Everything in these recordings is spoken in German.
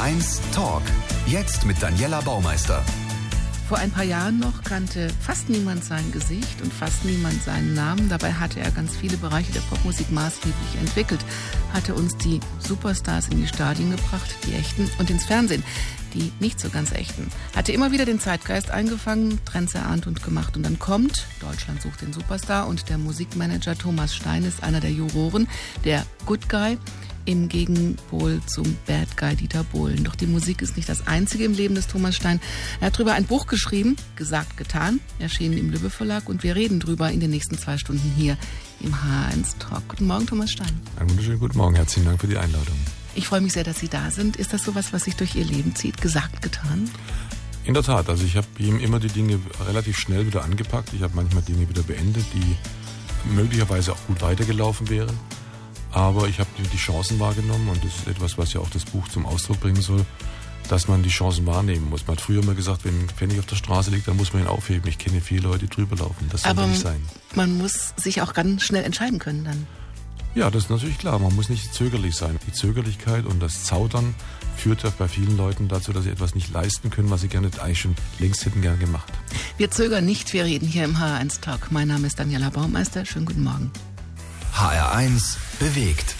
HR1 Talk. Jetzt mit Daniela Baumeister. Vor ein paar Jahren noch kannte fast niemand sein Gesicht und fast niemand seinen Namen. Dabei hatte er ganz viele Bereiche der Popmusik maßgeblich entwickelt, hatte uns die Superstars in die Stadien gebracht, die echten, und ins Fernsehen, die nicht so ganz echten. Hatte immer wieder den Zeitgeist eingefangen, Trends erahnt und gemacht. Und dann kommt Deutschland sucht den Superstar und der Musikmanager Thomas Stein ist einer der Juroren, der Good Guy, im Gegenpol zum Bad Guy Dieter Bohlen. Doch die Musik ist nicht das Einzige im Leben des Thomas Stein. Er hat darüber ein Buch geschrieben, Gesagt, getan, erschienen im Lübbe Verlag, und wir reden drüber in den nächsten 2 Stunden hier im HR1 Talk. Guten Morgen, Thomas Stein. Einen wunderschönen guten Morgen, herzlichen Dank für die Einladung. Ich freue mich sehr, dass Sie da sind. Ist das sowas, was sich durch Ihr Leben zieht? Gesagt, getan? In der Tat, also ich habe ihm immer die Dinge relativ schnell wieder angepackt. Ich habe manchmal Dinge wieder beendet, die möglicherweise auch gut weitergelaufen wären. Aber ich habe die Chancen wahrgenommen, und das ist etwas, was ja auch das Buch zum Ausdruck bringen soll, dass man die Chancen wahrnehmen muss. Man hat früher mal gesagt, wenn ein Pfennig auf der Straße liegt, dann muss man ihn aufheben. Ich kenne viele Leute, die drüber laufen. Das soll nicht sein. Man muss sich auch ganz schnell entscheiden können dann. Ja, das ist natürlich klar. Man muss nicht zögerlich sein. Die Zögerlichkeit und das Zaudern führt ja bei vielen Leuten dazu, dass sie etwas nicht leisten können, was sie gerne eigentlich schon längst hätten gern gemacht. Wir zögern nicht, wir reden hier im HR1 Talk. Mein Name ist Daniela Baumeister. Schönen guten Morgen. HR1 bewegt.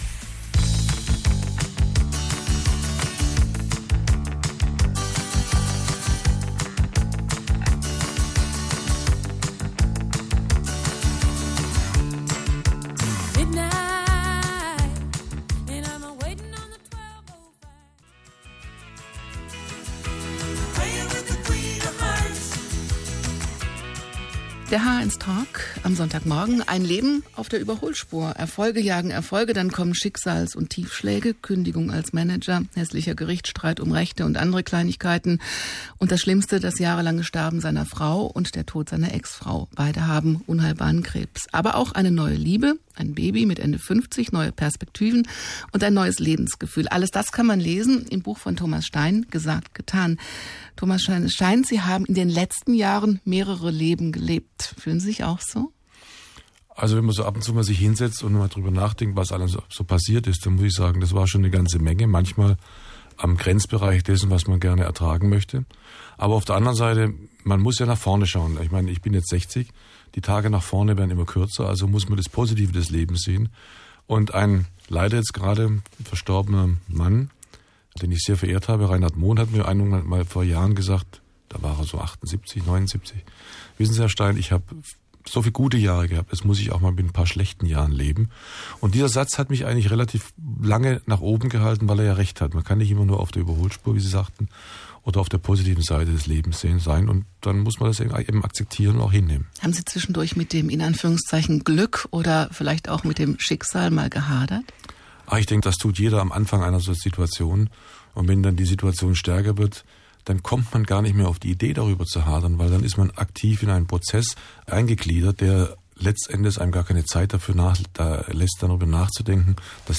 Der HR1 Talk am Sonntagmorgen. Ein Leben auf der Überholspur. Erfolge jagen Erfolge, dann kommen Schicksals- und Tiefschläge, Kündigung als Manager, hässlicher Gerichtsstreit um Rechte und andere Kleinigkeiten. Und das Schlimmste, das jahrelange Sterben seiner Frau und der Tod seiner Ex-Frau. Beide haben unheilbaren Krebs. Aber auch eine neue Liebe, ein Baby mit Ende 50, neue Perspektiven und ein neues Lebensgefühl. Alles das kann man lesen im Buch von Thomas Stein, Gesagt, getan. Thomas Stein, es scheint, Sie haben in den letzten Jahren mehrere Leben gelebt. Fühlen Sie sich auch so? Also wenn man so ab und zu mal sich hinsetzt und mal drüber nachdenkt, was alles so passiert ist, dann muss ich sagen, das war schon eine ganze Menge. Manchmal am Grenzbereich dessen, was man gerne ertragen möchte. Aber auf der anderen Seite, man muss ja nach vorne schauen. Ich meine, ich bin jetzt 60, die Tage nach vorne werden immer kürzer, also muss man das Positive des Lebens sehen. Und ein leider jetzt gerade verstorbener Mann, den ich sehr verehrt habe, Reinhard Mohn, hat mir einmal vor Jahren gesagt, da war er so 78, 79. Wissen Sie, Herr Stein, ich habe so viele gute Jahre gehabt, jetzt muss ich auch mal mit ein paar schlechten Jahren leben. Und dieser Satz hat mich eigentlich relativ lange nach oben gehalten, weil er ja recht hat. Man kann nicht immer nur auf der Überholspur, wie Sie sagten, oder auf der positiven Seite des Lebens sein. Und dann muss man das eben akzeptieren und auch hinnehmen. Haben Sie zwischendurch mit dem, in Anführungszeichen, Glück oder vielleicht auch mit dem Schicksal mal gehadert? Ich denke, das tut jeder am Anfang einer solchen Situation. Und wenn dann die Situation stärker wird, dann kommt man gar nicht mehr auf die Idee, darüber zu hadern, weil dann ist man aktiv in einen Prozess eingegliedert, der letztendlich einem gar keine Zeit dafür lässt, darüber nachzudenken,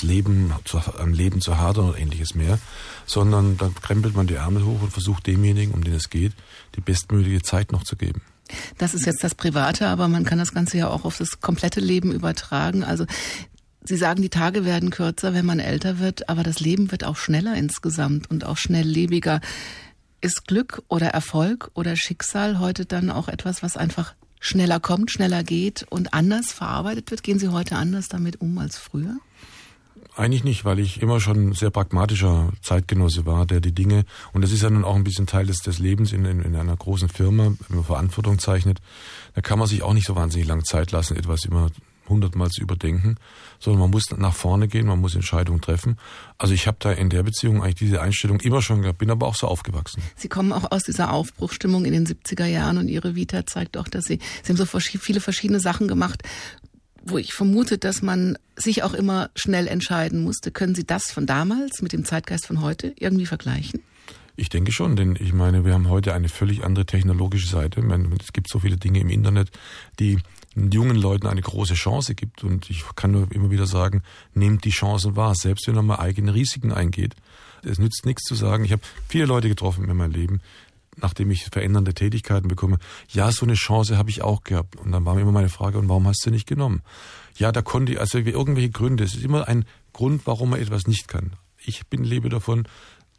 am Leben zu hadern oder ähnliches mehr, sondern dann krempelt man die Ärmel hoch und versucht demjenigen, um den es geht, die bestmögliche Zeit noch zu geben. Das ist jetzt das Private, aber man kann das Ganze ja auch auf das komplette Leben übertragen. Also Sie sagen, die Tage werden kürzer, wenn man älter wird, aber das Leben wird auch schneller insgesamt und auch schnelllebiger. Ist Glück oder Erfolg oder Schicksal heute dann auch etwas, was einfach schneller kommt, schneller geht und anders verarbeitet wird? Gehen Sie heute anders damit um als früher? Eigentlich nicht, weil ich immer schon ein sehr pragmatischer Zeitgenosse war, der die Dinge, und das ist ja nun auch ein bisschen Teil des Lebens in einer großen Firma, wenn man Verantwortung zeichnet, da kann man sich auch nicht so wahnsinnig lange Zeit lassen, etwas immer 100-mal zu überdenken, sondern man muss nach vorne gehen, man muss Entscheidungen treffen. Also ich habe da in der Beziehung eigentlich diese Einstellung immer schon gehabt, bin aber auch so aufgewachsen. Sie kommen auch aus dieser Aufbruchsstimmung in den 70er Jahren und Ihre Vita zeigt auch, dass Sie haben so viele verschiedene Sachen gemacht, wo ich vermute, dass man sich auch immer schnell entscheiden musste. Können Sie das von damals mit dem Zeitgeist von heute irgendwie vergleichen? Ich denke schon, denn ich meine, wir haben heute eine völlig andere technologische Seite. Es gibt so viele Dinge im Internet, die jungen Leuten eine große Chance gibt. Und ich kann nur immer wieder sagen, nehmt die Chancen wahr, selbst wenn man mal eigene Risiken eingeht. Es nützt nichts zu sagen. Ich habe viele Leute getroffen in meinem Leben, nachdem ich verändernde Tätigkeiten bekomme. Ja, so eine Chance habe ich auch gehabt. Und dann war mir immer meine Frage, und warum hast du nicht genommen? Ja, da konnte ich, also irgendwelche Gründe. Es ist immer ein Grund, warum man etwas nicht kann. Ich lebe davon,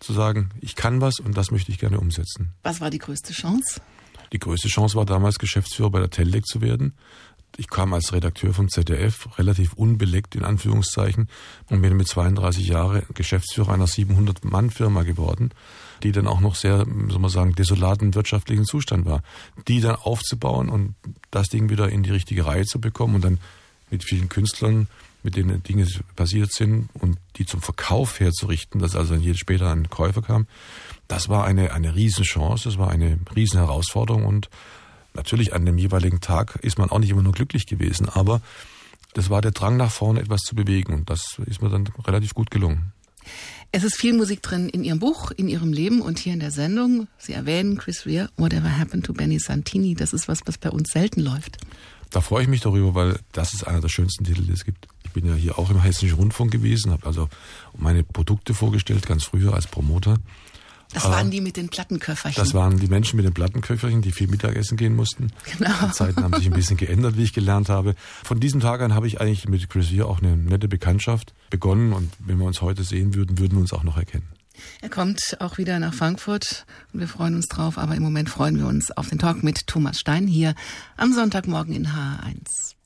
zu sagen, ich kann was und das möchte ich gerne umsetzen. Was war die größte Chance? Die größte Chance war damals, Geschäftsführer bei der Teldec zu werden. Ich kam als Redakteur vom ZDF, relativ unbeleckt in Anführungszeichen, und bin mit 32 Jahren Geschäftsführer einer 700-Mann-Firma geworden, die dann auch noch sehr, soll man sagen, desolaten wirtschaftlichen Zustand war. Die dann aufzubauen und das Ding wieder in die richtige Reihe zu bekommen und dann mit vielen Künstlern, mit denen Dinge passiert sind und die zum Verkauf herzurichten, dass also dann später ein Käufer kam, das war eine Riesenchance, das war eine Riesenherausforderung und natürlich an dem jeweiligen Tag ist man auch nicht immer nur glücklich gewesen, aber das war der Drang nach vorne, etwas zu bewegen und das ist mir dann relativ gut gelungen. Es ist viel Musik drin in Ihrem Buch, in Ihrem Leben und hier in der Sendung. Sie erwähnen Chris Rea, Whatever Happened to Benny Santini. Das ist was bei uns selten läuft. Da freue ich mich darüber, weil das ist einer der schönsten Titel, die es gibt. Ich bin ja hier auch im Hessischen Rundfunk gewesen, habe also meine Produkte vorgestellt, ganz früher als Promoter. Das waren die mit den Plattenköfferchen. Das waren die Menschen mit den Plattenköfferchen, die viel Mittagessen gehen mussten. Genau. Die Zeiten haben sich ein bisschen geändert, wie ich gelernt habe. Von diesem Tag an habe ich eigentlich mit Chris Rea auch eine nette Bekanntschaft begonnen. Und wenn wir uns heute sehen würden, würden wir uns auch noch erkennen. Er kommt auch wieder nach Frankfurt und wir freuen uns drauf. Aber im Moment freuen wir uns auf den Talk mit Thomas Stein hier am Sonntagmorgen in HR1.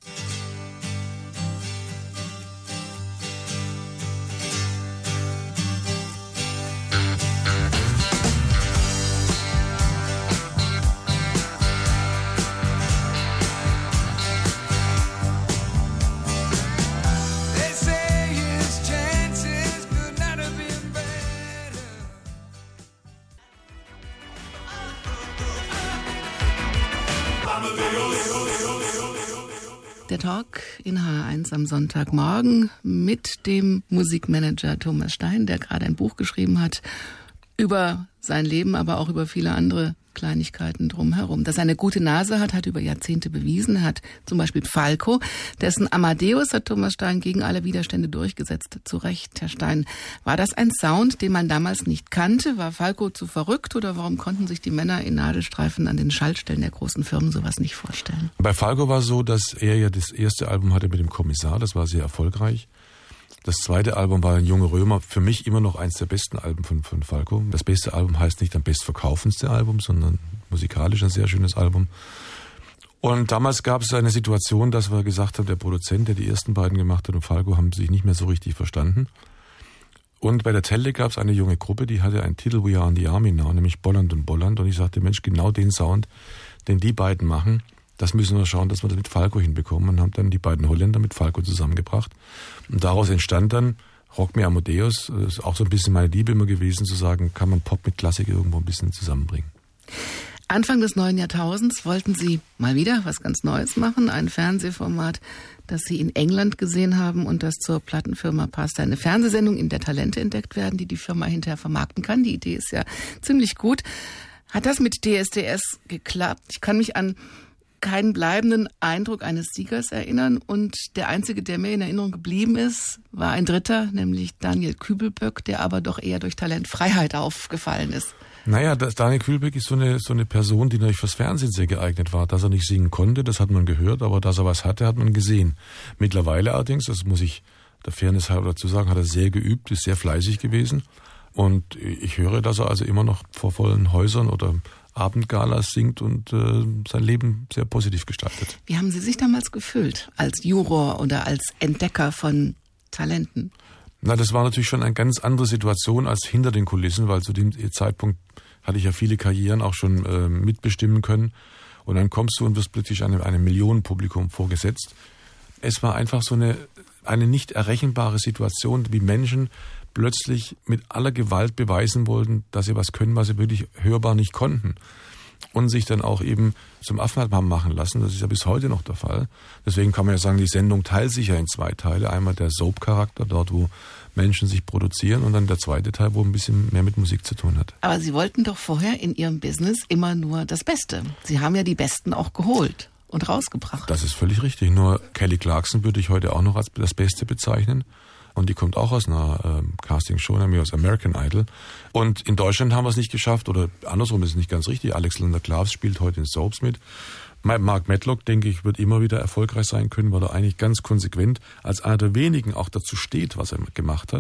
Der Talk in HR1 am Sonntagmorgen mit dem Musikmanager Thomas Stein, der gerade ein Buch geschrieben hat über sein Leben, aber auch über viele andere Kleinigkeiten drumherum. Dass er eine gute Nase hat über Jahrzehnte bewiesen. Er hat zum Beispiel Falco, dessen Amadeus hat Thomas Stein gegen alle Widerstände durchgesetzt. Zu Recht, Herr Stein. War das ein Sound, den man damals nicht kannte? War Falco zu verrückt oder warum konnten sich die Männer in Nadelstreifen an den Schaltstellen der großen Firmen sowas nicht vorstellen? Bei Falco war es so, dass er ja das erste Album hatte mit dem Kommissar. Das war sehr erfolgreich. Das zweite Album war ein Junge Römer, für mich immer noch eins der besten Alben von Falco. Das beste Album heißt nicht am bestverkaufendste Album, sondern musikalisch ein sehr schönes Album. Und damals gab es eine Situation, dass wir gesagt haben, der Produzent, der die ersten beiden gemacht hat, und Falco haben sich nicht mehr so richtig verstanden. Und bei der Teldec gab es eine junge Gruppe, die hatte einen Titel We Are in the Army Now, nämlich Bolland und Bolland. Und ich sagte, Mensch, genau den Sound, den die beiden machen, das müssen wir schauen, dass wir das mit Falco hinbekommen, und haben dann die beiden Holländer mit Falco zusammengebracht. Und daraus entstand dann Rock Me Amadeus. Das ist auch so ein bisschen meine Liebe immer gewesen, zu sagen, kann man Pop mit Klassik irgendwo ein bisschen zusammenbringen. Anfang des neuen Jahrtausends wollten Sie mal wieder was ganz Neues machen, ein Fernsehformat, das Sie in England gesehen haben und das zur Plattenfirma passte. Eine Fernsehsendung, in der Talente entdeckt werden, die die Firma hinterher vermarkten kann. Die Idee ist ja ziemlich gut. Hat das mit DSDS geklappt? Ich kann mich an keinen bleibenden Eindruck eines Siegers erinnern und der einzige, der mir in Erinnerung geblieben ist, war ein Dritter, nämlich Daniel Kübelböck, der aber doch eher durch Talentfreiheit aufgefallen ist. Naja, Daniel Kübelböck ist so eine Person, die natürlich fürs Fernsehen sehr geeignet war. Dass er nicht singen konnte, das hat man gehört, aber dass er was hatte, hat man gesehen. Mittlerweile allerdings, das muss ich der Fairness halber dazu sagen, hat er sehr geübt, ist sehr fleißig gewesen. Und ich höre, dass er also immer noch vor vollen Häusern oder Abendgalas singt und sein Leben sehr positiv gestaltet. Wie haben Sie sich damals gefühlt als Juror oder als Entdecker von Talenten? Na, das war natürlich schon eine ganz andere Situation als hinter den Kulissen, weil zu dem Zeitpunkt hatte ich ja viele Karrieren auch schon mitbestimmen können. Und dann kommst du und wirst plötzlich einem Millionenpublikum vorgesetzt. Es war einfach so eine nicht errechenbare Situation, wie Menschen plötzlich mit aller Gewalt beweisen wollten, dass sie was können, was sie wirklich hörbar nicht konnten. Und sich dann auch eben zum Affen haben machen lassen. Das ist ja bis heute noch der Fall. Deswegen kann man ja sagen, die Sendung teilt sich ja in zwei Teile. Einmal der Soap-Charakter, dort wo Menschen sich produzieren, und dann der zweite Teil, wo ein bisschen mehr mit Musik zu tun hat. Aber Sie wollten doch vorher in Ihrem Business immer nur das Beste. Sie haben ja die Besten auch geholt und rausgebracht. Das ist völlig richtig. Nur Kelly Clarkson würde ich heute auch noch als das Beste bezeichnen. Und die kommt auch aus einer Castingshow, nämlich aus American Idol. Und in Deutschland haben wir es nicht geschafft, oder andersrum ist es nicht ganz richtig. Alexander Klaas spielt heute in Soaps mit. Mark Medlock, denke ich, wird immer wieder erfolgreich sein können, weil er eigentlich ganz konsequent als einer der wenigen auch dazu steht, was er gemacht hat.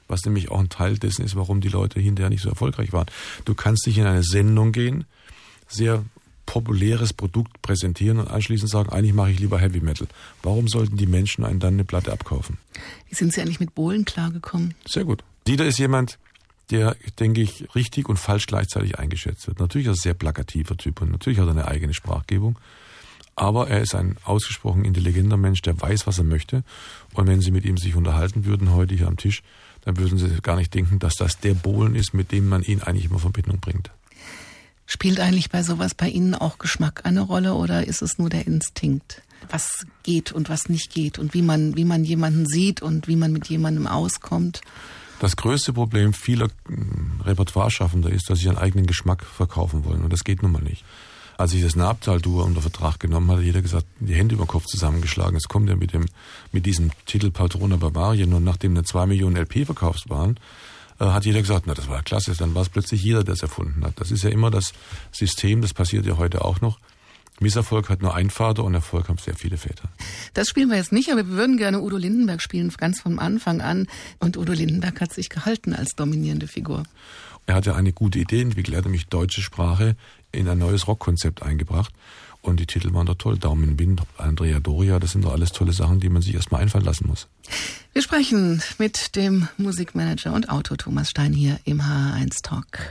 was nämlich auch ein Teil dessen ist, warum die Leute hinterher nicht so erfolgreich waren. Du kannst nicht in eine Sendung gehen, sehr populäres Produkt präsentieren und anschließend sagen, eigentlich mache ich lieber Heavy Metal. Warum sollten die Menschen einen dann eine Platte abkaufen? Wie sind Sie eigentlich mit Bohlen klargekommen? Sehr gut. Dieter ist jemand, der, denke ich, richtig und falsch gleichzeitig eingeschätzt wird. Natürlich ist er ein sehr plakativer Typ und natürlich hat er eine eigene Sprachgebung. Aber er ist ein ausgesprochen intelligenter Mensch, der weiß, was er möchte. Und wenn Sie mit ihm sich unterhalten würden heute hier am Tisch, dann würden Sie gar nicht denken, dass das der Bohlen ist, mit dem man ihn eigentlich immer in Verbindung bringt. Spielt eigentlich bei sowas bei Ihnen auch Geschmack eine Rolle oder ist es nur der Instinkt? Was geht und was nicht geht und wie man jemanden sieht und wie man mit jemandem auskommt? Das größte Problem vieler Repertoireschaffender ist, dass sie ihren eigenen Geschmack verkaufen wollen. Und das geht nun mal nicht. Als ich das Nabtal-Duo unter Vertrag genommen hatte, jeder gesagt, die Hände über den Kopf zusammengeschlagen. Es kommt ja mit diesem Titel Patrona Barbarien. Und nachdem 2 Millionen LP verkauft waren, hat jeder gesagt, na, das war klasse. Dann war es plötzlich jeder, der es erfunden hat. Das ist ja immer das System, das passiert ja heute auch noch. Misserfolg hat nur einen Vater und Erfolg haben sehr viele Väter. Das spielen wir jetzt nicht, aber wir würden gerne Udo Lindenberg spielen, ganz vom Anfang an. Und Udo Lindenberg hat sich gehalten als dominierende Figur. Er hat ja eine gute Idee entwickelt. Er hat nämlich deutsche Sprache in ein neues Rockkonzept eingebracht. Und die Titel waren doch toll. Daumen in Wind, Andrea Doria, das sind doch alles tolle Sachen, die man sich erstmal einfallen lassen muss. Wir sprechen mit dem Musikmanager und Autor Thomas Stein hier im HR1 Talk.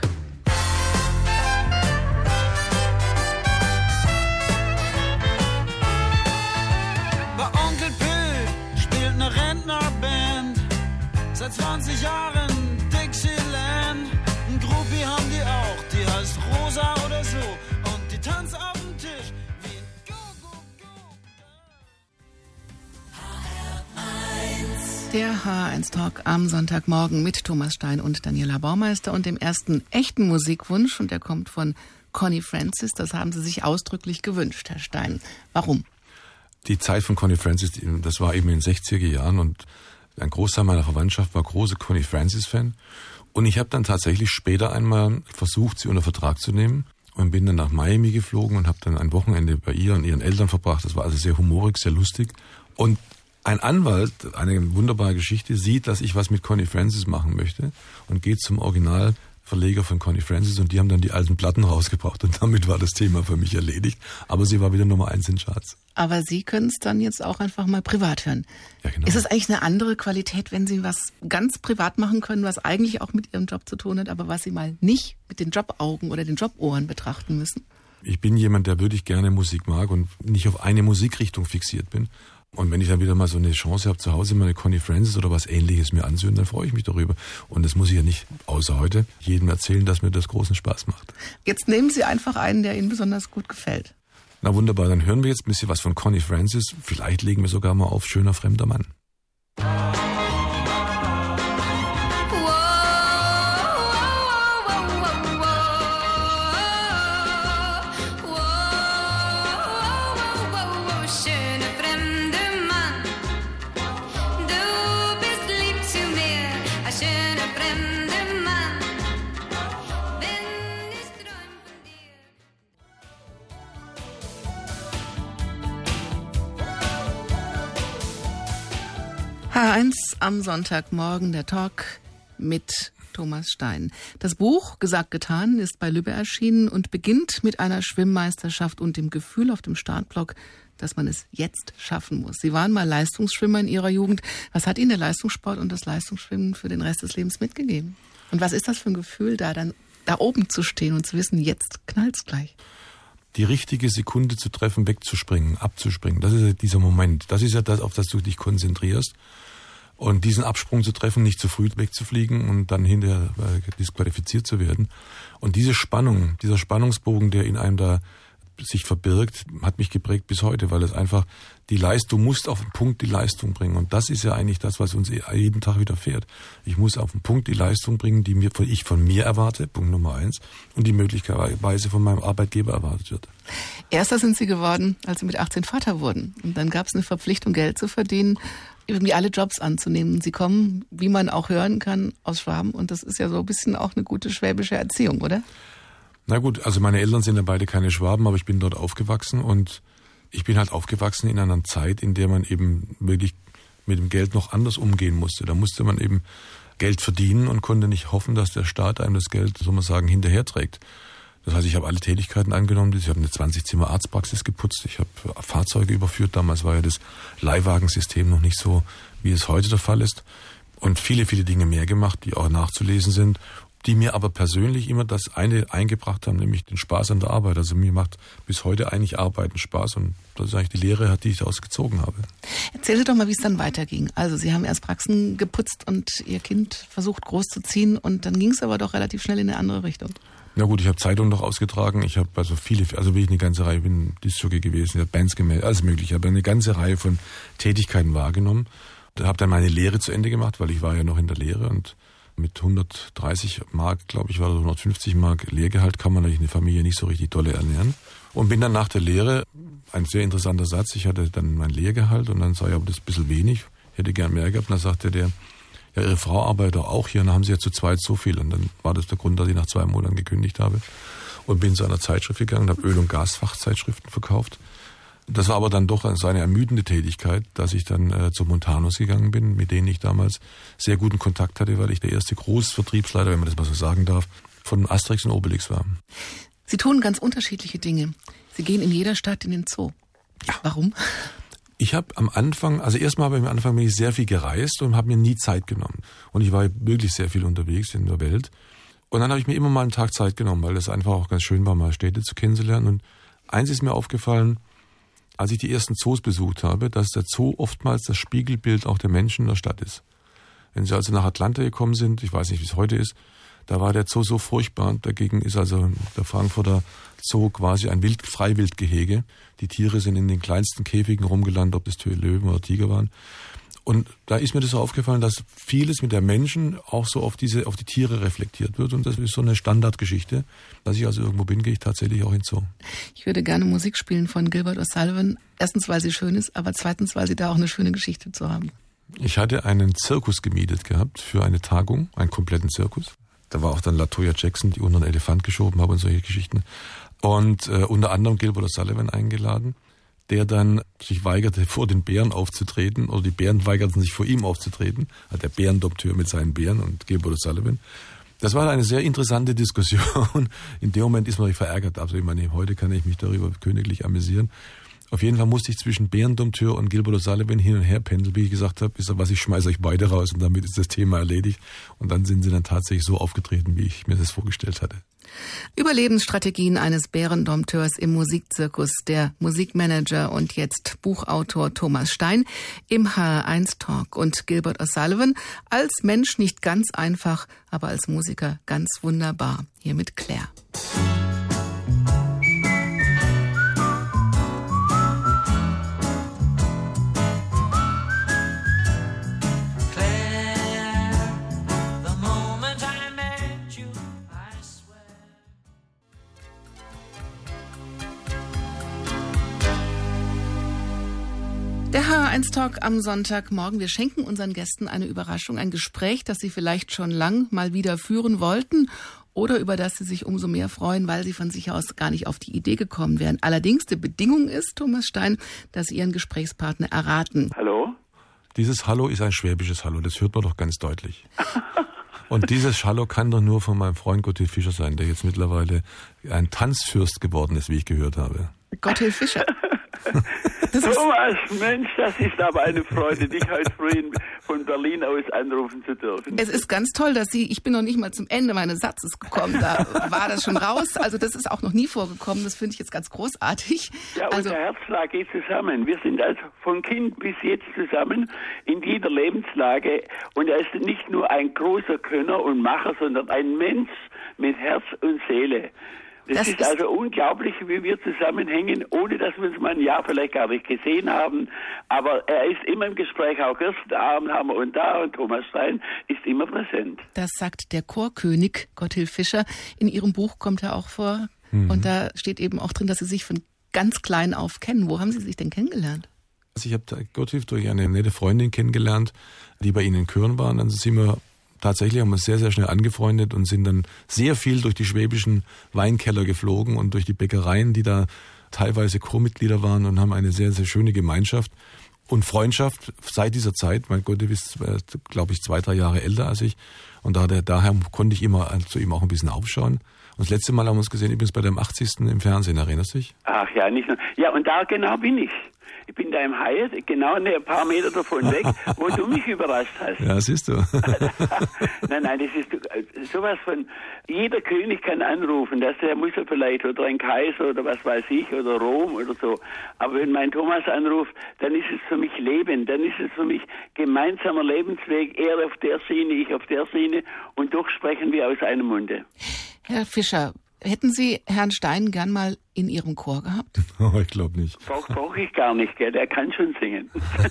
Seit 20 Jahren Dixieland. Ein Groupie haben die auch, die heißt Rosa oder so. Und die tanzt auf dem Tisch wie ein Go-Go-Go. Der HR1 Talk am Sonntagmorgen mit Thomas Stein und Daniela Baumeister und dem ersten echten Musikwunsch. Und der kommt von Connie Francis. Das haben Sie sich ausdrücklich gewünscht, Herr Stein. Warum? Die Zeit von Connie Francis, das war eben in den 60er Jahren und ein Großteil meiner Verwandtschaft war große Connie Francis-Fan. Und ich habe dann tatsächlich später einmal versucht, sie unter Vertrag zu nehmen. Und bin dann nach Miami geflogen und habe dann ein Wochenende bei ihr und ihren Eltern verbracht. Das war also sehr humorig, sehr lustig. Und ein Anwalt, eine wunderbare Geschichte, sieht, dass ich was mit Connie Francis machen möchte und geht zum Originalverleger von Connie Francis und die haben dann die alten Platten rausgebracht. Und damit war das Thema für mich erledigt. Aber sie war wieder Nummer 1 in Charts. Aber Sie können es dann jetzt auch einfach mal privat hören. Ja, genau. Ist es eigentlich eine andere Qualität, wenn Sie was ganz privat machen können, was eigentlich auch mit Ihrem Job zu tun hat, aber was Sie mal nicht mit den Jobaugen oder den Jobohren betrachten müssen? Ich bin jemand, der wirklich gerne Musik mag und nicht auf eine Musikrichtung fixiert bin. Und wenn ich dann wieder mal so eine Chance habe, zu Hause mal eine Connie Francis oder was Ähnliches mir anzuhören, dann freue ich mich darüber. Und das muss ich ja nicht, außer heute, jedem erzählen, dass mir das großen Spaß macht. Jetzt nehmen Sie einfach einen, der Ihnen besonders gut gefällt. Na wunderbar, dann hören wir jetzt ein bisschen was von Connie Francis. Vielleicht legen wir sogar mal auf Schöner fremder Mann. HR1 am Sonntagmorgen, der Talk mit Thomas Stein. Das Buch Gesagt, getan ist bei Lübbe erschienen und beginnt mit einer Schwimmmeisterschaft und dem Gefühl auf dem Startblock, dass man es jetzt schaffen muss. Sie waren mal Leistungsschwimmer in Ihrer Jugend. Was hat Ihnen der Leistungssport und das Leistungsschwimmen für den Rest des Lebens mitgegeben? Und was ist das für ein Gefühl, da oben zu stehen und zu wissen, jetzt knallt's gleich? Die richtige Sekunde zu treffen, wegzuspringen, abzuspringen. Das ist ja dieser Moment. Das ist ja das, auf das du dich konzentrierst. Und diesen Absprung zu treffen, nicht zu früh wegzufliegen und dann hinterher disqualifiziert zu werden. Und diese Spannung, dieser Spannungsbogen, der in einem da sich verbirgt, hat mich geprägt bis heute, weil es einfach du musst auf den Punkt die Leistung bringen. Und das ist ja eigentlich das, was uns jeden Tag widerfährt. Ich muss auf den Punkt die Leistung bringen, die ich von mir erwarte, Punkt Nummer 1, und die möglicherweise von meinem Arbeitgeber erwartet wird. Erster sind Sie geworden, als Sie mit 18 Vater wurden. Und dann gab es eine Verpflichtung, Geld zu verdienen, irgendwie alle Jobs anzunehmen. Sie kommen, wie man auch hören kann, aus Schwaben. Und das ist ja so ein bisschen auch eine gute schwäbische Erziehung, oder? Na gut, also meine Eltern sind ja beide keine Schwaben, aber ich bin dort aufgewachsen und ich bin halt aufgewachsen in einer Zeit, in der man eben wirklich mit dem Geld noch anders umgehen musste. Da musste man eben Geld verdienen und konnte nicht hoffen, dass der Staat einem das Geld, soll man sagen, hinterherträgt. Das heißt, ich habe alle Tätigkeiten angenommen. Ich habe eine 20-Zimmer Arztpraxis geputzt. Ich habe Fahrzeuge überführt. Damals war ja das Leihwagensystem noch nicht so, wie es heute der Fall ist. Und viele, viele Dinge mehr gemacht, die auch nachzulesen sind, die mir aber persönlich immer das eine eingebracht haben, nämlich den Spaß an der Arbeit. Also mir macht bis heute eigentlich Arbeiten Spaß und das ist eigentlich die Lehre, die ich daraus gezogen habe. Erzählen Sie doch mal, wie es dann weiterging. Also Sie haben erst Praxen geputzt und Ihr Kind versucht großzuziehen und dann ging es aber doch relativ schnell in eine andere Richtung. Na gut, ich habe Zeitungen noch ausgetragen, ich habe also wirklich eine ganze Reihe, ich bin Diskjockey gewesen, ich habe Bands gemeldet, alles mögliche. Ich habe eine ganze Reihe von Tätigkeiten wahrgenommen. Habe dann meine Lehre zu Ende gemacht, weil ich war ja noch in der Lehre und mit 130 Mark, glaube ich, war das 150 Mark Lehrgehalt, kann man natürlich eine Familie nicht so richtig dolle ernähren. Und bin dann nach der Lehre, ein sehr interessanter Satz, ich hatte dann mein Lehrgehalt und dann sage ich, aber das ist ein bisschen wenig, ich hätte gern mehr gehabt. Und dann sagte der, ja, Ihre Frau arbeitet auch hier, und dann haben Sie ja zu zweit so viel. Und dann war das der Grund, dass ich nach 2 Monaten gekündigt habe und bin zu einer Zeitschrift gegangen, habe Öl- und Gasfachzeitschriften verkauft. Das war aber dann doch so eine ermüdende Tätigkeit, dass ich dann zu Montanus gegangen bin, mit denen ich damals sehr guten Kontakt hatte, weil ich der erste Großvertriebsleiter, wenn man das mal so sagen darf, von Asterix und Obelix war. Sie tun ganz unterschiedliche Dinge. Sie gehen in jeder Stadt in den Zoo. Ja. Warum? Ich habe am Anfang, bin ich sehr viel gereist und habe mir nie Zeit genommen. Und ich war wirklich sehr viel unterwegs in der Welt. Und dann habe ich mir immer mal einen Tag Zeit genommen, weil das einfach auch ganz schön war, mal Städte zu kennenzulernen. Und eins ist mir aufgefallen, als ich die ersten Zoos besucht habe, dass der Zoo oftmals das Spiegelbild auch der Menschen in der Stadt ist. Wenn Sie also nach Atlanta gekommen sind, ich weiß nicht, wie es heute ist, da war der Zoo so furchtbar. Dagegen ist also der Frankfurter Zoo quasi ein Freiwildgehege. Die Tiere sind in den kleinsten Käfigen rumgelandet, ob das Löwen oder Tiger waren. Und da ist mir das so aufgefallen, dass vieles mit der Menschen auch so auf die Tiere reflektiert wird. Und das ist so eine Standardgeschichte. Dass ich also irgendwo bin, gehe ich tatsächlich auch ins Zoo. Ich würde gerne Musik spielen von Gilbert O'Sullivan. Erstens, weil sie schön ist, aber zweitens, weil sie da auch eine schöne Geschichte zu haben. Ich hatte einen Zirkus gemietet gehabt für eine Tagung, einen kompletten Zirkus. Da war auch dann Latoya Jackson, die unter einen Elefant geschoben habe und solche Geschichten. Und unter anderem Gilbert O'Sullivan eingeladen, der dann sich weigerte, vor den Bären aufzutreten, oder die Bären weigerten sich, vor ihm aufzutreten. Also der Bärendompteur mit seinen Bären und Gilbert O'Sullivan. Das war eine sehr interessante Diskussion. In dem Moment ist man verärgert. Also ich meine, heute kann ich mich darüber königlich amüsieren. Auf jeden Fall musste ich zwischen Bärendompteur und Gilbert O'Sullivan hin und her pendeln, wie ich gesagt habe, ist was, ich schmeiße euch beide raus und damit ist das Thema erledigt. Und dann sind sie dann tatsächlich so aufgetreten, wie ich mir das vorgestellt hatte. Überlebensstrategien eines Bärendompteurs im Musikzirkus, der Musikmanager und jetzt Buchautor Thomas Stein im HR1 Talk und Gilbert O'Sullivan als Mensch nicht ganz einfach, aber als Musiker ganz wunderbar. Hier mit Claire. Der HR1 Talk am Sonntagmorgen. Wir schenken unseren Gästen eine Überraschung, ein Gespräch, das sie vielleicht schon lang mal wieder führen wollten oder über das sie sich umso mehr freuen, weil sie von sich aus gar nicht auf die Idee gekommen wären. Allerdings die Bedingung ist, Thomas Stein, dass Sie Ihren Gesprächspartner erraten. Hallo? Dieses Hallo ist ein schwäbisches Hallo, das hört man doch ganz deutlich. Und dieses Hallo kann doch nur von meinem Freund Gotthilf Fischer sein, der jetzt mittlerweile ein Tanzfürst geworden ist, wie ich gehört habe. Gotthilf Fischer. Thomas, Mensch, das ist aber eine Freude, dich heute früh von Berlin aus anrufen zu dürfen. Es ist ganz toll, dass ich bin noch nicht mal zum Ende meines Satzes gekommen, da war das schon raus. Also das ist auch noch nie vorgekommen, das finde ich jetzt ganz großartig. Ja, unser Herzschlag geht zusammen. Wir sind also von Kind bis jetzt zusammen in jeder Lebenslage. Und er ist nicht nur ein großer Könner und Macher, sondern ein Mensch mit Herz und Seele. Das ist also unglaublich, wie wir zusammenhängen, ohne dass wir uns mal ein Jahr vielleicht gar nicht gesehen haben. Aber er ist immer im Gespräch, auch Kirsten Abend haben wir und da und Thomas Stein ist immer präsent. Das sagt der Chorkönig Gotthilf Fischer. In Ihrem Buch kommt er auch vor. Und da steht eben auch drin, dass Sie sich von ganz klein auf kennen. Wo haben Sie sich denn kennengelernt? Also ich habe Gotthilf durch eine nette Freundin kennengelernt, die bei Ihnen in Köln war. Und dann haben wir uns sehr, sehr schnell angefreundet und sind dann sehr viel durch die schwäbischen Weinkeller geflogen und durch die Bäckereien, die da teilweise Chormitglieder waren und haben eine sehr, sehr schöne Gemeinschaft. Und Freundschaft seit dieser Zeit, mein Gott, du bist, glaube ich, 2-3 Jahre älter als ich. Und daher konnte ich immer zu ihm auch ein bisschen aufschauen. Und das letzte Mal haben wir uns gesehen, übrigens bei deinem 80. im Fernsehen, erinnerst du dich? Ach ja, nicht nur. Ja, und da genau bin ich. Ich bin da im Hyatt, genau ein paar Meter davon weg, wo du mich überrascht hast. Ja, siehst du. Nein, das ist sowas von, jeder König kann anrufen, der muss er vielleicht, oder ein Kaiser oder was weiß ich, oder Rom oder so. Aber wenn mein Thomas anruft, dann ist es für mich Leben, dann ist es für mich gemeinsamer Lebensweg, er auf der Schiene, ich auf der Schiene, und doch sprechen wir aus einem Munde. Herr Fischer, hätten Sie Herrn Stein gern mal in Ihrem Chor gehabt? Oh, ich glaube nicht. Brauche ich gar nicht, gell? Der kann schon singen.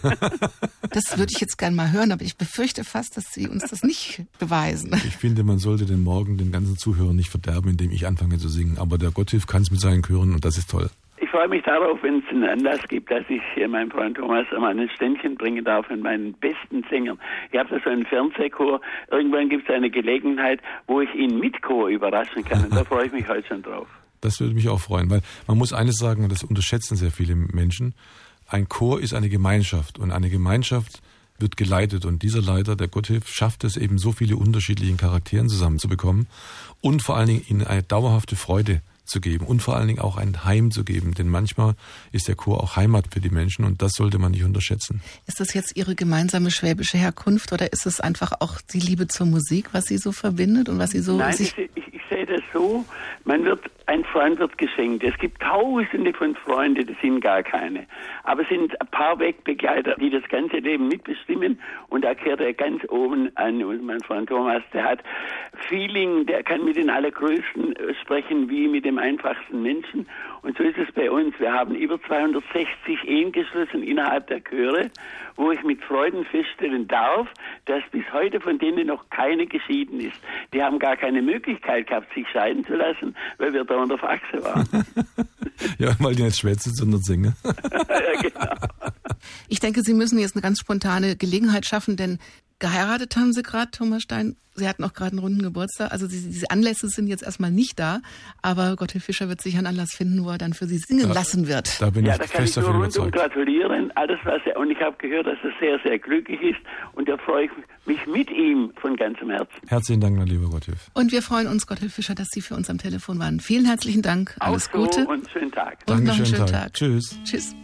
Das würde ich jetzt gern mal hören, aber ich befürchte fast, dass Sie uns das nicht beweisen. Ich finde, man sollte den Morgen den ganzen Zuhörern nicht verderben, indem ich anfange zu singen. Aber der Gotthilf kann es mit seinen Chören und das ist toll. Ich freue mich darauf, wenn es einen Anlass gibt, dass ich meinen Freund Thomas mal ein Ständchen bringen darf mit meinen besten Sängern. Ich habe da so einen Fernsehchor. Irgendwann gibt es eine Gelegenheit, wo ich ihn mit Chor überraschen kann. Und da freue ich mich heute schon drauf. Das würde mich auch freuen, weil man muss eines sagen, und das unterschätzen sehr viele Menschen, ein Chor ist eine Gemeinschaft und eine Gemeinschaft wird geleitet und dieser Leiter, der Gotthilf, schafft es eben so viele unterschiedliche Charakteren zusammenzubekommen und vor allen Dingen ihnen eine dauerhafte Freude zu geben und vor allen Dingen auch ein Heim zu geben, denn manchmal ist der Chor auch Heimat für die Menschen und das sollte man nicht unterschätzen. Ist das jetzt Ihre gemeinsame schwäbische Herkunft oder ist es einfach auch die Liebe zur Musik, was Sie so verbindet und was Sie so... Nein, ich sehe das so, ein Freund wird geschenkt. Es gibt Tausende von Freunden, das sind gar keine. Aber es sind ein paar Wegbegleiter, die das ganze Leben mitbestimmen und da kehrt er ganz oben an. Und mein Freund Thomas, der hat Feeling, der kann mit den Allergrößten sprechen wie mit dem einfachsten Menschen. Und so ist es bei uns. Wir haben über 260 Ehen geschlossen innerhalb der Chöre, wo ich mit Freuden feststellen darf, dass bis heute von denen noch keine geschieden ist. Die haben gar keine Möglichkeit gehabt, sich scheiden zu lassen, weil wir da auf Achse waren. Ja, weil die nicht schwätzen, sondern singen. Ja, genau. Ich denke, Sie müssen jetzt eine ganz spontane Gelegenheit schaffen, denn geheiratet haben Sie gerade, Thomas Stein. Sie hatten auch gerade einen runden Geburtstag. Also diese Anlässe sind jetzt erstmal nicht da. Aber Gotthilf Fischer wird sicher einen Anlass finden, wo er dann für Sie singen lassen wird. Da bin ich da kann fest ich nur davon rundum überzeugt. gratulieren. Alles, und ich habe gehört, dass er sehr, sehr glücklich ist. Und da freue ich mich mit ihm von ganzem Herzen. Herzlichen Dank, mein lieber Gotthilf. Und wir freuen uns, Gotthilf Fischer, dass Sie für uns am Telefon waren. Vielen herzlichen Dank. Alles Auch so Gute. und schönen Tag. Und noch einen Dankeschön, schönen Tag. Tschüss. Tschüss.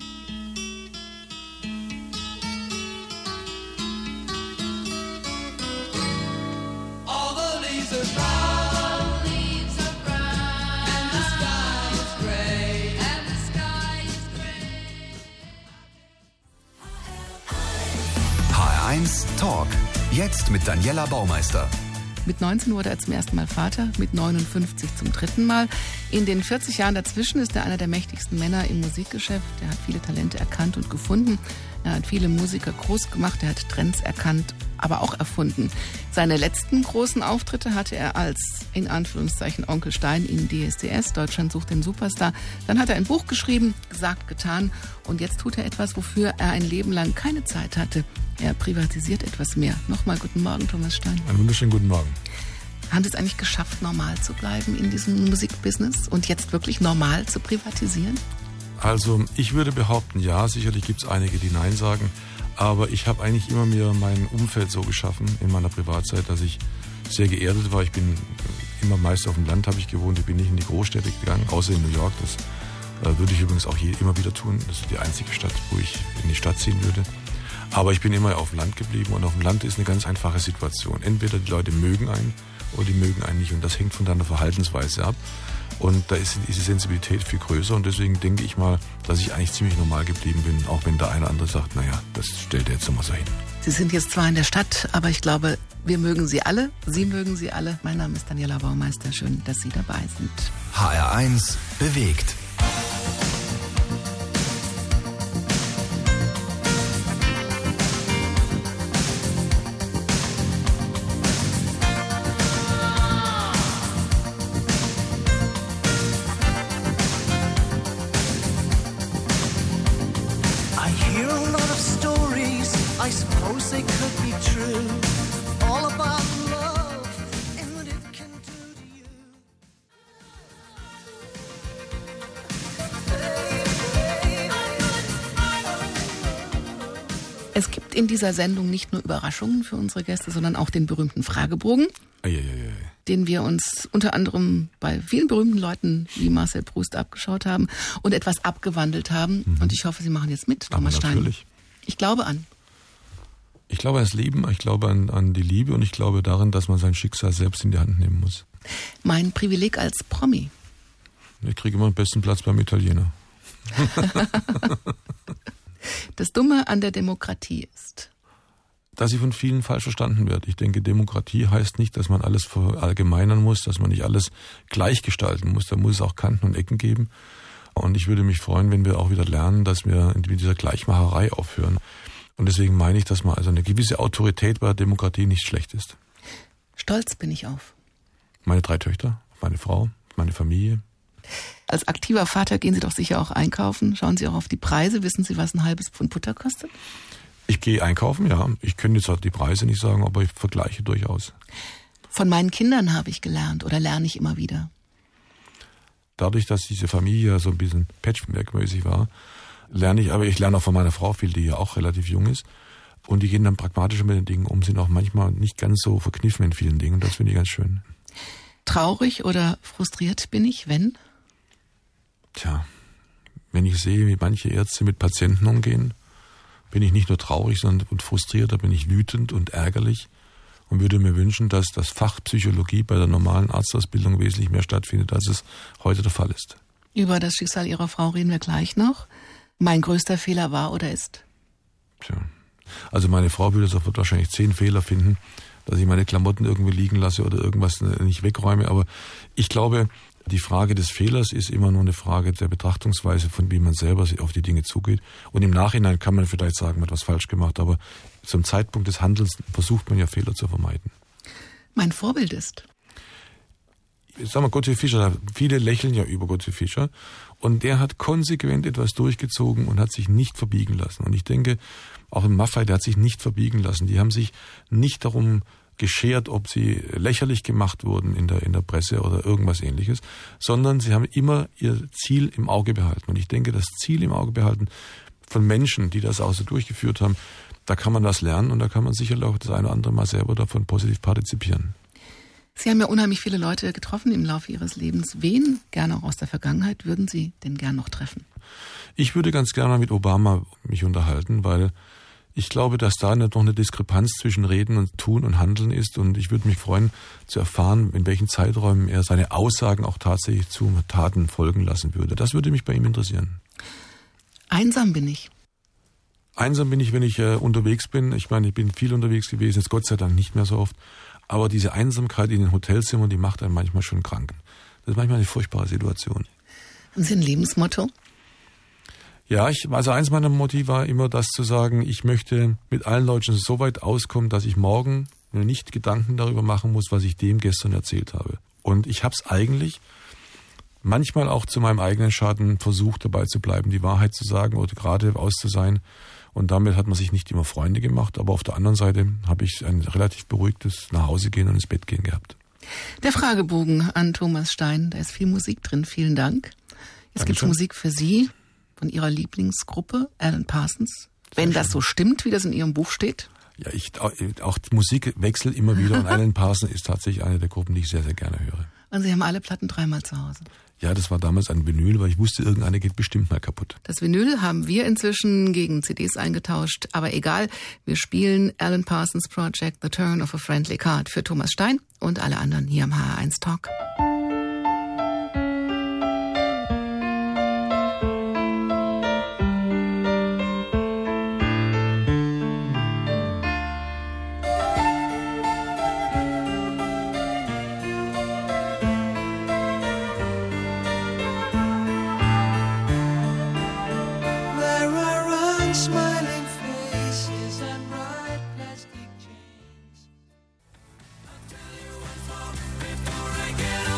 HR1 Talk. Jetzt mit Daniela Baumeister. Mit 19 wurde er zum ersten Mal Vater, mit 59 zum dritten Mal. In den 40 Jahren dazwischen ist er einer der mächtigsten Männer im Musikgeschäft. Er hat viele Talente erkannt und gefunden. Er hat viele Musiker groß gemacht, er hat Trends erkannt, aber auch erfunden. Seine letzten großen Auftritte hatte er als, in Anführungszeichen, Onkel Stein in DSDS, Deutschland sucht den Superstar. Dann hat er ein Buch geschrieben, gesagt, getan. Und jetzt tut er etwas, wofür er ein Leben lang keine Zeit hatte. Er privatisiert etwas mehr. Nochmal guten Morgen, Thomas Stein. Einen wunderschönen guten Morgen. Haben Sie es eigentlich geschafft, normal zu bleiben in diesem Musikbusiness und jetzt wirklich normal zu privatisieren? Also ich würde behaupten, ja, sicherlich gibt es einige, die Nein sagen, aber ich habe eigentlich immer mir mein Umfeld so geschaffen in meiner Privatzeit, dass ich sehr geerdet war. Ich bin immer meist auf dem Land, habe ich gewohnt, ich bin nicht in die Großstädte gegangen, außer in New York. Das würde ich übrigens auch immer wieder tun. Das ist die einzige Stadt, wo ich in die Stadt ziehen würde. Aber ich bin immer auf dem Land geblieben und auf dem Land ist eine ganz einfache Situation. Entweder die Leute mögen einen oder die mögen einen nicht und das hängt von deiner Verhaltensweise ab. Und da ist die Sensibilität viel größer und deswegen denke ich mal, dass ich eigentlich ziemlich normal geblieben bin, auch wenn der eine oder andere sagt, naja, das stellt er jetzt nochmal so hin. Sie sind jetzt zwar in der Stadt, aber ich glaube, wir mögen Sie alle, Sie mögen Sie alle. Mein Name ist Daniela Baumeister, schön, dass Sie dabei sind. HR1 bewegt. gibt in dieser Sendung nicht nur Überraschungen für unsere Gäste, sondern auch den berühmten Fragebogen, den wir uns unter anderem bei vielen berühmten Leuten wie Marcel Proust abgeschaut haben und etwas abgewandelt haben. Und ich hoffe, Sie machen jetzt mit, Thomas Stein. Natürlich. Ich glaube an. Ich glaube an das Leben, ich glaube an die Liebe und ich glaube daran, dass man sein Schicksal selbst in die Hand nehmen muss. Mein Privileg als Promi. Ich kriege immer den besten Platz beim Italiener. Das Dumme an der Demokratie ist, dass sie von vielen falsch verstanden wird. Ich denke, Demokratie heißt nicht, dass man alles verallgemeinern muss, dass man nicht alles gleich gestalten muss. Da muss es auch Kanten und Ecken geben. Und ich würde mich freuen, wenn wir auch wieder lernen, dass wir mit dieser Gleichmacherei aufhören. Und deswegen meine ich, dass man also eine gewisse Autorität bei der Demokratie nicht schlecht ist. Stolz bin ich auf Meine 3 Töchter, meine Frau, meine Familie. Als aktiver Vater gehen Sie doch sicher auch einkaufen. Schauen Sie auch auf die Preise. Wissen Sie, was ein halbes Pfund Butter kostet? Ich gehe einkaufen, ja. Ich könnte jetzt auch die Preise nicht sagen, aber ich vergleiche durchaus. Von meinen Kindern habe ich gelernt oder lerne ich immer wieder. Dadurch, dass diese Familie so ein bisschen patchworkmäßig war, lerne ich, aber ich lerne auch von meiner Frau viel, die ja auch relativ jung ist. Und die gehen dann pragmatischer mit den Dingen um, sind auch manchmal nicht ganz so verkniffen in vielen Dingen. Das finde ich ganz schön. Traurig oder frustriert bin ich, wenn? Tja, wenn ich sehe, wie manche Ärzte mit Patienten umgehen, bin ich nicht nur traurig, sondern und frustriert, da bin ich wütend und ärgerlich und würde mir wünschen, dass das Fach Psychologie bei der normalen Arztausbildung wesentlich mehr stattfindet, als es heute der Fall ist. Über das Schicksal Ihrer Frau reden wir gleich noch. Mein größter Fehler war oder ist? Tja, also meine Frau würde sofort wahrscheinlich 10 Fehler finden, dass ich meine Klamotten irgendwie liegen lasse oder irgendwas nicht wegräume, aber ich glaube, die Frage des Fehlers ist immer nur eine Frage der Betrachtungsweise, von wie man selber auf die Dinge zugeht. Und im Nachhinein kann man vielleicht sagen, man hat was falsch gemacht, aber zum Zeitpunkt des Handelns versucht man ja Fehler zu vermeiden. Mein Vorbild ist? Ich sag mal, Gottfried Fischer, viele lächeln ja über Gottfried Fischer und der hat konsequent etwas durchgezogen und hat sich nicht verbiegen lassen. Und ich denke, auch im Maffei, der hat sich nicht verbiegen lassen. Die haben sich nicht darum geschert, ob sie lächerlich gemacht wurden in der Presse oder irgendwas Ähnliches, sondern sie haben immer ihr Ziel im Auge behalten. Und ich denke, das Ziel im Auge behalten von Menschen, die das auch so durchgeführt haben, da kann man das lernen und da kann man sicherlich auch das eine oder andere Mal selber davon positiv partizipieren. Sie haben ja unheimlich viele Leute getroffen im Laufe Ihres Lebens. Wen, gerne auch aus der Vergangenheit, würden Sie denn gern noch treffen? Ich würde ganz gerne mit Obama mich unterhalten, weil ich glaube, dass da noch eine Diskrepanz zwischen Reden und Tun und Handeln ist und ich würde mich freuen zu erfahren, in welchen Zeiträumen er seine Aussagen auch tatsächlich zu Taten folgen lassen würde. Das würde mich bei ihm interessieren. Einsam bin ich. Einsam bin ich, wenn ich unterwegs bin. Ich meine, ich bin viel unterwegs gewesen, jetzt Gott sei Dank nicht mehr so oft. Aber diese Einsamkeit in den Hotelzimmern, die macht einen manchmal schon krank. Das ist manchmal eine furchtbare Situation. Haben Sie ein Lebensmotto? Ja, also eins meiner Motive war immer das zu sagen, ich möchte mit allen Leuten so weit auskommen, dass ich morgen mir nicht Gedanken darüber machen muss, was ich dem gestern erzählt habe. Und ich habe es eigentlich manchmal auch zu meinem eigenen Schaden versucht, dabei zu bleiben, die Wahrheit zu sagen oder geradeaus zu sein. Und damit hat man sich nicht immer Freunde gemacht, aber auf der anderen Seite habe ich ein relativ beruhigtes Nachhausegehen und ins Bett gehen gehabt. Der Fragebogen an Thomas Stein, da ist viel Musik drin, vielen Dank. Jetzt gibt es Musik für Sie von Ihrer Lieblingsgruppe, Alan Parsons. Wenn das so stimmt, wie das in Ihrem Buch steht? Ja, auch die Musik wechselt immer wieder und Alan Parsons ist tatsächlich eine der Gruppen, die ich sehr, sehr gerne höre. Und Sie haben alle Platten 3-mal zu Hause? Ja, das war damals ein Vinyl, weil ich wusste, irgendeine geht bestimmt mal kaputt. Das Vinyl haben wir inzwischen gegen CDs eingetauscht, aber egal, wir spielen Alan Parsons Project, The Turn of a Friendly Card für Thomas Stein und alle anderen hier am HR1 Talk.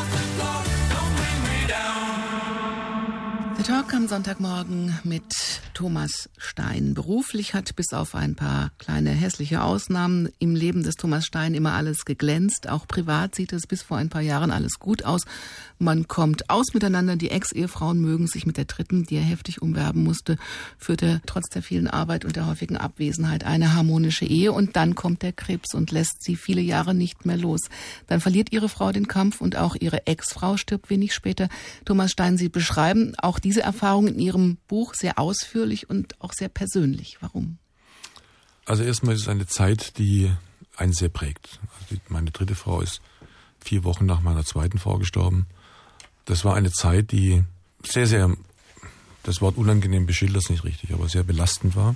Der Talk am Sonntagmorgen mit Thomas Stein. Beruflich hat bis auf ein paar kleine hässliche Ausnahmen im Leben des Thomas Stein immer alles geglänzt. Auch privat sieht es bis vor ein paar Jahren alles gut aus. Man kommt aus miteinander. Die Ex-Ehefrauen mögen sich mit der dritten, die er heftig umwerben musste, führte trotz der vielen Arbeit und der häufigen Abwesenheit eine harmonische Ehe. Und dann kommt der Krebs und lässt sie viele Jahre nicht mehr los. Dann verliert ihre Frau den Kampf und auch ihre Ex-Frau stirbt wenig später. Thomas Stein, Sie beschreiben auch diese Erfahrung in Ihrem Buch sehr ausführlich und auch sehr persönlich. Warum? Also erstmal ist es eine Zeit, die einen sehr prägt. Also meine dritte Frau ist 4 Wochen nach meiner zweiten Frau gestorben. Das war eine Zeit, die sehr, sehr, das Wort unangenehm beschildert es nicht richtig, aber sehr belastend war.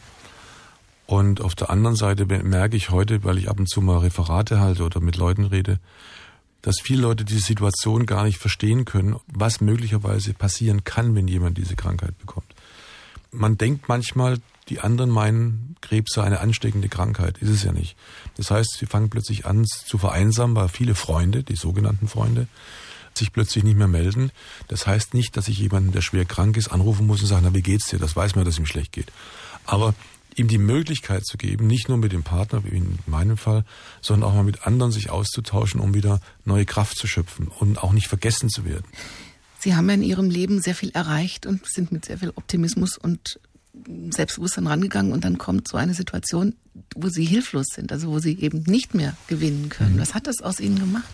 Und auf der anderen Seite merke ich heute, weil ich ab und zu mal Referate halte oder mit Leuten rede, dass viele Leute diese Situation gar nicht verstehen können, was möglicherweise passieren kann, wenn jemand diese Krankheit bekommt. Man denkt manchmal, die anderen meinen, Krebs sei eine ansteckende Krankheit. Ist es ja nicht. Das heißt, sie fangen plötzlich an zu vereinsamen, weil viele Freunde, die sogenannten Freunde, sich plötzlich nicht mehr melden. Das heißt nicht, dass ich jemanden, der schwer krank ist, anrufen muss und sagen, na, wie geht's dir? Das weiß man, dass ihm schlecht geht. Aber ihm die Möglichkeit zu geben, nicht nur mit dem Partner, wie in meinem Fall, sondern auch mal mit anderen sich auszutauschen, um wieder neue Kraft zu schöpfen und auch nicht vergessen zu werden. Sie haben ja in Ihrem Leben sehr viel erreicht und sind mit sehr viel Optimismus und Selbstbewusstsein rangegangen und dann kommt so eine Situation, wo Sie hilflos sind, also wo Sie eben nicht mehr gewinnen können. Was hat das aus Ihnen gemacht?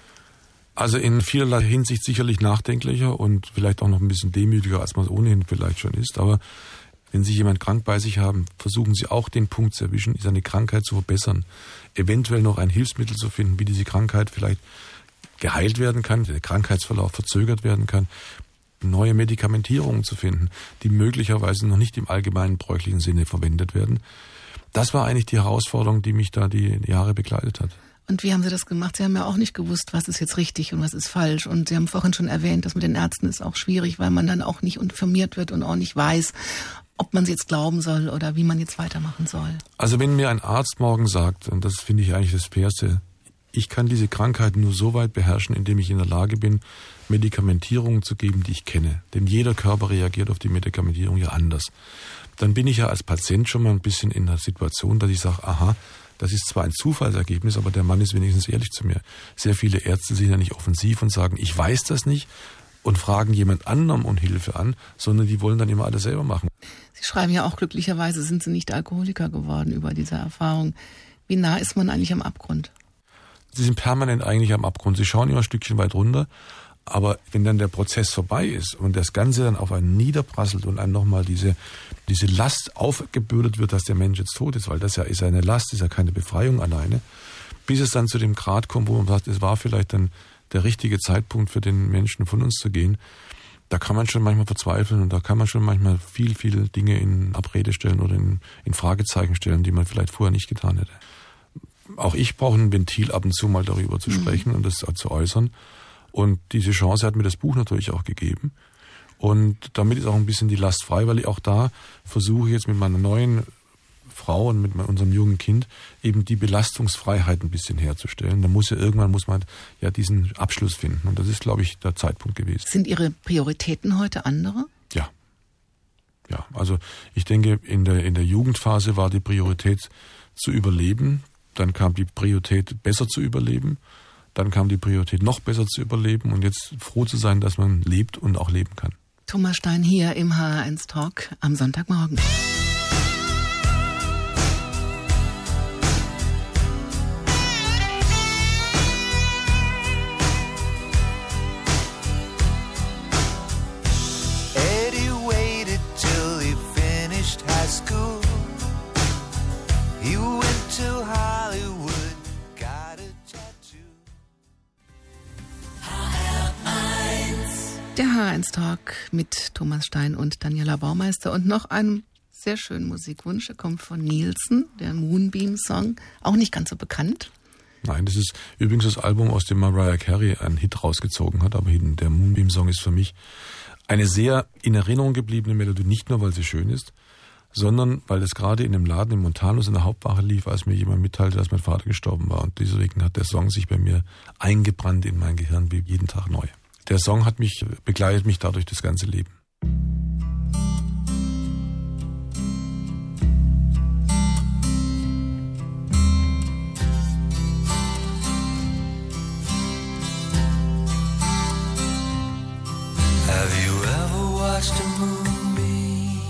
Also in vielerlei Hinsicht sicherlich nachdenklicher und vielleicht auch noch ein bisschen demütiger, als man es ohnehin vielleicht schon ist. Aber wenn Sie jemand krank bei sich haben, versuchen Sie auch den Punkt zu erwischen, seine Krankheit zu verbessern. Eventuell noch ein Hilfsmittel zu finden, wie diese Krankheit vielleicht geheilt werden kann, der Krankheitsverlauf verzögert werden kann, neue Medikamentierungen zu finden, die möglicherweise noch nicht im allgemeinen bräuchlichen Sinne verwendet werden. Das war eigentlich die Herausforderung, die mich da die Jahre begleitet hat. Und wie haben Sie das gemacht? Sie haben ja auch nicht gewusst, was ist jetzt richtig und was ist falsch. Und Sie haben vorhin schon erwähnt, dass mit den Ärzten ist auch schwierig, weil man dann auch nicht informiert wird und auch nicht weiß, ob man sie jetzt glauben soll oder wie man jetzt weitermachen soll. Also wenn mir ein Arzt morgen sagt, und das finde ich eigentlich das Fairste, ich kann diese Krankheit nur so weit beherrschen, indem ich in der Lage bin, Medikamentierungen zu geben, die ich kenne. Denn jeder Körper reagiert auf die Medikamentierung ja anders. Dann bin ich ja als Patient schon mal ein bisschen in der Situation, dass ich sage, aha, das ist zwar ein Zufallsergebnis, aber der Mann ist wenigstens ehrlich zu mir. Sehr viele Ärzte sind ja nicht offensiv und sagen, ich weiß das nicht und fragen jemand anderem um Hilfe an, sondern die wollen dann immer alles selber machen. Sie schreiben ja auch, glücklicherweise sind Sie nicht Alkoholiker geworden über diese Erfahrung. Wie nah ist man eigentlich am Abgrund? Sie sind permanent eigentlich am Abgrund. Sie schauen immer ein Stückchen weit runter. Aber wenn dann der Prozess vorbei ist und das Ganze dann auf einen niederprasselt und einem nochmal diese Last aufgebürdet wird, dass der Mensch jetzt tot ist, weil das ja ist eine Last, ist ja keine Befreiung alleine, bis es dann zu dem Grad kommt, wo man sagt, es war vielleicht dann der richtige Zeitpunkt für den Menschen von uns zu gehen, da kann man schon manchmal verzweifeln und da kann man schon manchmal viele Dinge in Abrede stellen oder in Fragezeichen stellen, die man vielleicht vorher nicht getan hätte. Auch ich brauche ein Ventil, ab und zu mal darüber zu sprechen und das zu äußern. Und diese Chance hat mir das Buch natürlich auch gegeben. Und damit ist auch ein bisschen die Last frei, weil ich auch da versuche jetzt mit meiner neuen Frau und mit unserem jungen Kind eben die Belastungsfreiheit ein bisschen herzustellen. Da irgendwann muss man ja diesen Abschluss finden. Und das ist, glaube ich, der Zeitpunkt gewesen. Sind Ihre Prioritäten heute andere? Ja. Ja, also ich denke, in der Jugendphase war die Priorität zu überleben. Dann kam die Priorität, besser zu überleben. Dann kam die Priorität, noch besser zu überleben und jetzt froh zu sein, dass man lebt und auch leben kann. Thomas Stein hier im HR1 Talk am Sonntagmorgen. Eddie waited till he finished high school. He went to Hollywood. Der HR1 Talk mit Thomas Stein und Daniela Baumeister und noch einem sehr schönen Musikwunsch. Er kommt von Nielsen, der Moonbeam-Song, auch nicht ganz so bekannt. Nein, das ist übrigens das Album, aus dem Mariah Carey einen Hit rausgezogen hat, aber der Moonbeam-Song ist für mich eine sehr in Erinnerung gebliebene Melodie, nicht nur, weil sie schön ist, sondern weil es gerade in dem Laden in Montanus in der Hauptwache lief, als mir jemand mitteilte, dass mein Vater gestorben war. Und deswegen hat der Song sich bei mir eingebrannt in mein Gehirn wie jeden Tag neu. Der Song begleitet mich dadurch das ganze Leben. watched a movie.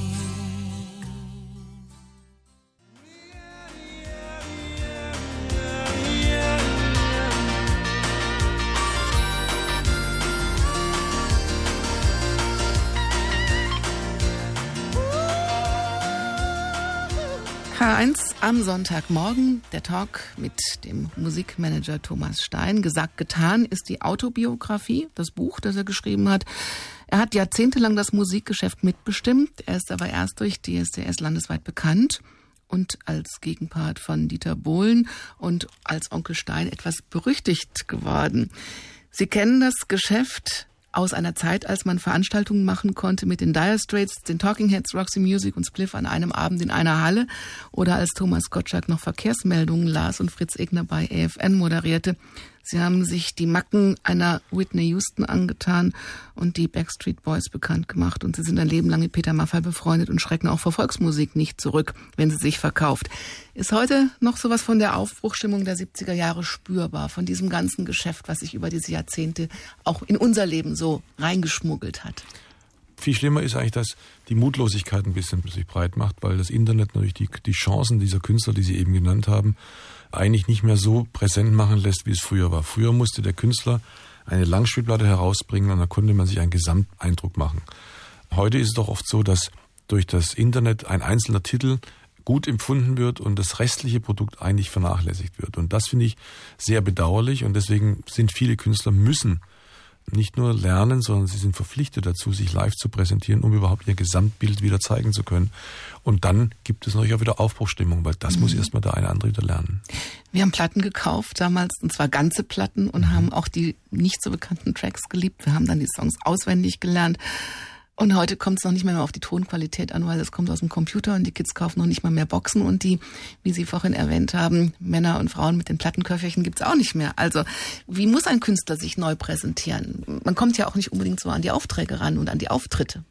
H1 am Sonntagmorgen, der Talk mit dem Musikmanager Thomas Stein. Gesagt, getan ist die Autobiografie, das Buch, das er geschrieben hat. Er hat jahrzehntelang das Musikgeschäft mitbestimmt. Er ist aber erst durch DSDS landesweit bekannt und als Gegenpart von Dieter Bohlen und als Onkel Stein etwas berüchtigt geworden. Sie kennen das Geschäft aus einer Zeit, als man Veranstaltungen machen konnte mit den Dire Straits, den Talking Heads, Roxy Music und Spliff an einem Abend in einer Halle oder als Thomas Gottschalk noch Verkehrsmeldungen las und Fritz Egner bei EFN moderierte. Sie haben sich die Macken einer Whitney Houston angetan und die Backstreet Boys bekannt gemacht. Und sie sind ein Leben lang mit Peter Maffay befreundet und schrecken auch vor Volksmusik nicht zurück, wenn sie sich verkauft. Ist heute noch sowas von der Aufbruchstimmung der 70er Jahre spürbar, von diesem ganzen Geschäft, was sich über diese Jahrzehnte auch in unser Leben so reingeschmuggelt hat? Viel schlimmer ist eigentlich, dass die Mutlosigkeit ein bisschen sich breit macht, weil das Internet natürlich die Chancen dieser Künstler, die Sie eben genannt haben, eigentlich nicht mehr so präsent machen lässt, wie es früher war. Früher musste der Künstler eine Langspielplatte herausbringen und da konnte man sich einen Gesamteindruck machen. Heute ist es doch oft so, dass durch das Internet ein einzelner Titel gut empfunden wird und das restliche Produkt eigentlich vernachlässigt wird. Und das finde ich sehr bedauerlich und deswegen sind viele Künstler müssen nicht nur lernen, sondern sie sind verpflichtet dazu, sich live zu präsentieren, um überhaupt ihr Gesamtbild wieder zeigen zu können. Und dann gibt es natürlich auch wieder Aufbruchstimmung, weil das muss erstmal der eine andere wieder lernen. Wir haben Platten gekauft damals, und zwar ganze Platten, und haben auch die nicht so bekannten Tracks geliebt. Wir haben dann die Songs auswendig gelernt. Und heute kommt es noch nicht mehr auf die Tonqualität an, weil das kommt aus dem Computer und die Kids kaufen noch nicht mal mehr Boxen und die, wie Sie vorhin erwähnt haben, Männer und Frauen mit den Plattenköfferchen gibt's auch nicht mehr. Also wie muss ein Künstler sich neu präsentieren? Man kommt ja auch nicht unbedingt so an die Aufträge ran und an die Auftritte.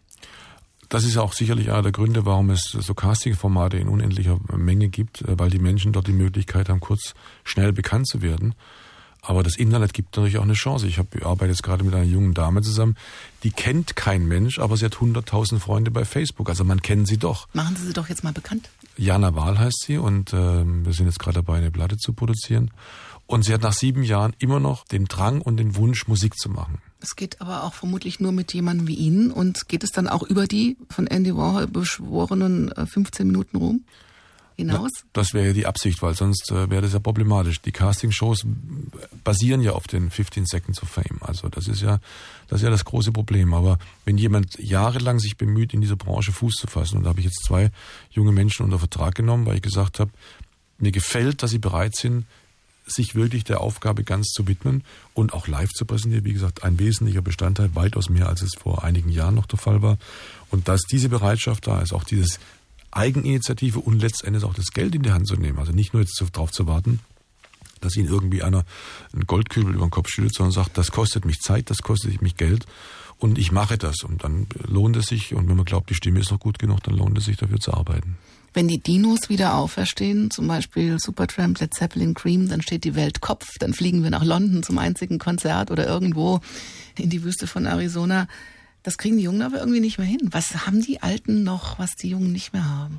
Das ist auch sicherlich einer der Gründe, warum es so Casting-Formate in unendlicher Menge gibt, weil die Menschen dort die Möglichkeit haben, schnell bekannt zu werden. Aber das Internet gibt natürlich auch eine Chance. Ich arbeite jetzt gerade mit einer jungen Dame zusammen, die kennt kein Mensch, aber sie hat 100.000 Freunde bei Facebook. Also man kennt sie doch. Machen Sie doch jetzt mal bekannt. Jana Wahl heißt sie und wir sind jetzt gerade dabei, eine Platte zu produzieren. Und sie hat nach 7 Jahren immer noch den Drang und den Wunsch, Musik zu machen. Es geht aber auch vermutlich nur mit jemandem wie Ihnen. Und geht es dann auch über die von Andy Warhol beschworenen 15 Minuten Ruhm hinaus? Das wäre ja die Absicht, weil sonst wäre das ja problematisch. Die Castingshows basieren ja auf den 15 Seconds of Fame. Also das ist ja das große Problem. Aber wenn jemand jahrelang sich bemüht, in dieser Branche Fuß zu fassen, und da habe ich jetzt 2 junge Menschen unter Vertrag genommen, weil ich gesagt habe, mir gefällt, dass sie bereit sind, sich wirklich der Aufgabe ganz zu widmen und auch live zu präsentieren. Wie gesagt, ein wesentlicher Bestandteil, weitaus mehr, als es vor einigen Jahren noch der Fall war. Und dass diese Bereitschaft da ist, auch dieses Eigeninitiative und letztendlich auch das Geld in die Hand zu nehmen. Also nicht nur jetzt darauf zu warten, dass Ihnen irgendwie einer einen Goldkübel über den Kopf schüttet, sondern sagt, das kostet mich Zeit, das kostet mich Geld und ich mache das. Und dann lohnt es sich, und wenn man glaubt, die Stimme ist noch gut genug, dann lohnt es sich, dafür zu arbeiten. Wenn die Dinos wieder auferstehen, zum Beispiel Supertramp, Led Zeppelin, Cream, dann steht die Welt Kopf, dann fliegen wir nach London zum einzigen Konzert oder irgendwo in die Wüste von Arizona. Das kriegen die Jungen aber irgendwie nicht mehr hin. Was haben die Alten noch, was die Jungen nicht mehr haben?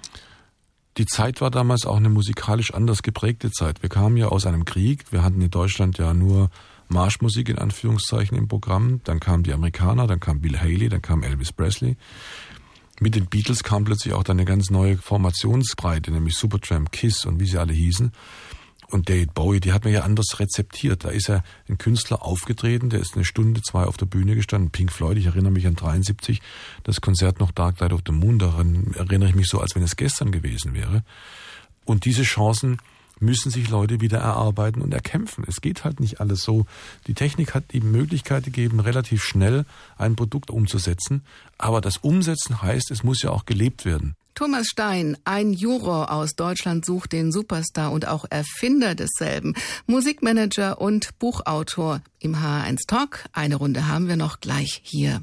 Die Zeit war damals auch eine musikalisch anders geprägte Zeit. Wir kamen ja aus einem Krieg. Wir hatten in Deutschland ja nur Marschmusik in Anführungszeichen im Programm. Dann kamen die Amerikaner, dann kam Bill Haley, dann kam Elvis Presley. Mit den Beatles kam plötzlich auch dann eine ganz neue Formationsbreite, nämlich Supertramp, Kiss und wie sie alle hießen. Und David Bowie, die hat man ja anders rezeptiert. Da ist er ein Künstler aufgetreten, der ist 1 Stunde, 2 auf der Bühne gestanden. Pink Floyd, ich erinnere mich an 73, das Konzert noch Dark Side of the Moon, daran erinnere ich mich so, als wenn es gestern gewesen wäre. Und diese Chancen müssen sich Leute wieder erarbeiten und erkämpfen. Es geht halt nicht alles so. Die Technik hat die Möglichkeit gegeben, relativ schnell ein Produkt umzusetzen. Aber das Umsetzen heißt, es muss ja auch gelebt werden. Thomas Stein, ein Juror aus Deutschland, sucht den Superstar und auch Erfinder desselben. Musikmanager und Buchautor im H1 Talk. Eine Runde haben wir noch gleich hier.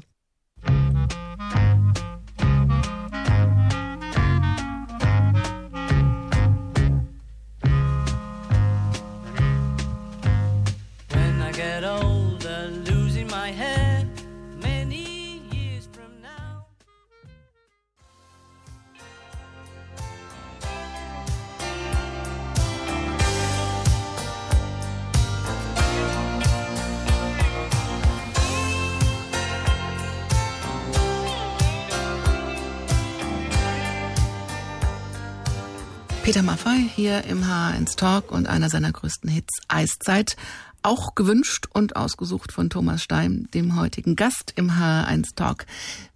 Peter Maffay hier im HR1 Talk und einer seiner größten Hits, Eiszeit. Auch gewünscht und ausgesucht von Thomas Stein, dem heutigen Gast im HR1 Talk.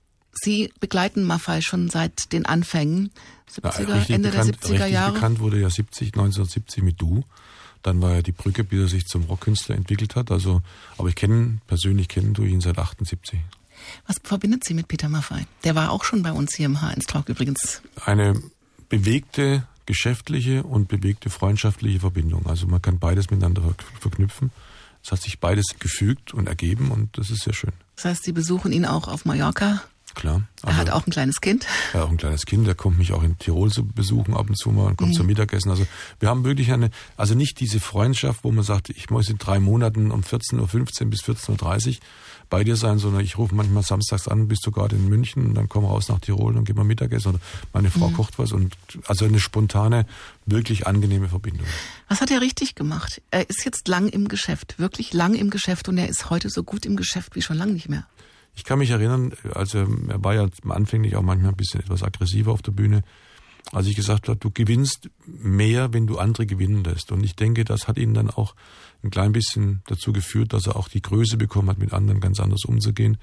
Sie begleiten Maffay schon seit den Anfängen, 70er, Ende der 70er Jahre. Bekannt wurde ja 1970 mit Du. Dann war ja die Brücke, bis er sich zum Rockkünstler entwickelt hat. Also, aber persönlich kennen tue ich ihn seit 78. Was verbindet Sie mit Peter Maffay? Der war auch schon bei uns hier im HR1 Talk übrigens. Eine bewegte geschäftliche und bewegte freundschaftliche Verbindung. Also man kann beides miteinander verknüpfen. Es hat sich beides gefügt und ergeben und das ist sehr schön. Das heißt, Sie besuchen ihn auch auf Mallorca? Klar. Er hat auch ein kleines Kind? Ja, auch ein kleines Kind. Der kommt mich auch in Tirol zu besuchen ab und zu mal und kommt zum Mittagessen. Also wir haben wirklich also nicht diese Freundschaft, wo man sagt, ich muss in 3 Monaten um 14.15 Uhr bis 14.30 Uhr bei dir sein, sondern ich rufe manchmal samstags an, bist du gerade in München und dann komm raus nach Tirol und gehen wir Mittagessen oder meine Frau kocht was und also eine spontane, wirklich angenehme Verbindung. Was hat er richtig gemacht? Er ist jetzt lang im Geschäft, wirklich lang im Geschäft und er ist heute so gut im Geschäft wie schon lange nicht mehr. Ich kann mich erinnern, also er war ja anfänglich auch manchmal ein bisschen etwas aggressiver auf der Bühne, als ich gesagt habe, du gewinnst mehr, wenn du andere gewinnen lässt. Und ich denke, das hat ihn dann auch ein klein bisschen dazu geführt, dass er auch die Größe bekommen hat, mit anderen ganz anders umzugehen.